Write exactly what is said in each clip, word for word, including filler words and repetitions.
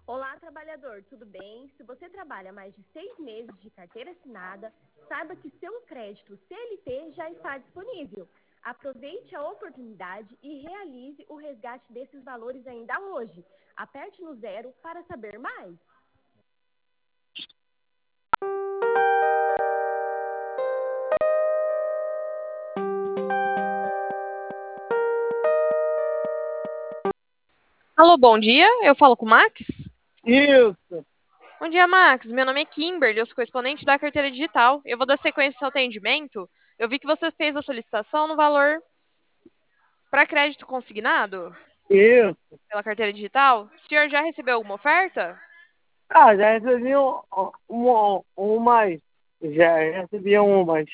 Olá, trabalhador, tudo bem? Se você trabalha mais de seis meses de carteira assinada, saiba que seu crédito C L T já está disponível. Aproveite a oportunidade e realize o resgate desses valores ainda hoje. Aperte no zero para saber mais. Alô, bom dia. Eu falo com o Max? Isso. Bom dia, Max. Meu nome é Kimberly, eu sou correspondente da carteira digital. Eu vou dar sequência ao seu atendimento. Eu vi que você fez a solicitação no valor para crédito consignado Isso. pela carteira digital. O senhor já recebeu alguma oferta? Ah, já recebi um, um, um mais. Já recebi um mais.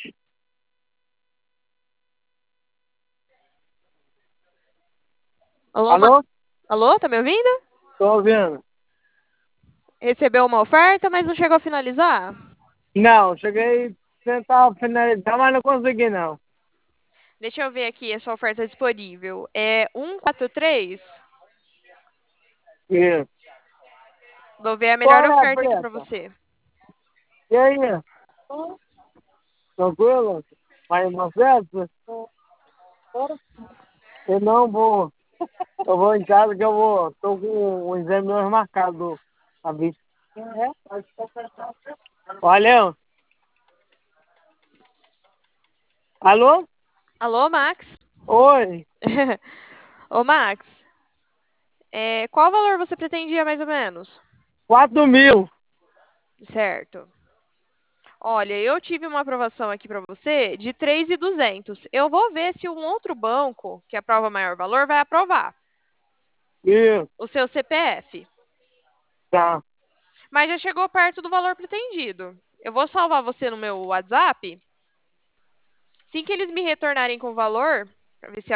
Alô, Ma... Alô? Alô, tá me ouvindo? Tô ouvindo. Recebeu uma oferta, mas não chegou a finalizar? Não, cheguei a tentar finalizar, mas não consegui não. Deixa eu ver aqui a sua oferta disponível. É cento e quarenta e três? Isso. Vou ver a melhor Qual é a oferta aqui para pressa? você. E aí? Tranquilo? Vai uma festa? Eu não vou. Eu vou em casa que eu vou. Tô com o exame hoje marcado. A vista. Olha. Alô? Alô, Max? Oi. Ô, Max, é, qual valor você pretendia mais ou menos? Quatro mil. Certo. Olha, eu tive uma aprovação aqui para você de três mil e duzentos. Eu vou ver se um outro banco que aprova maior valor vai aprovar Isso. o seu C P F. Tá. Mas já chegou perto do valor pretendido. Eu vou salvar você no meu WhatsApp. Assim que eles me retornarem com o valor, para ver se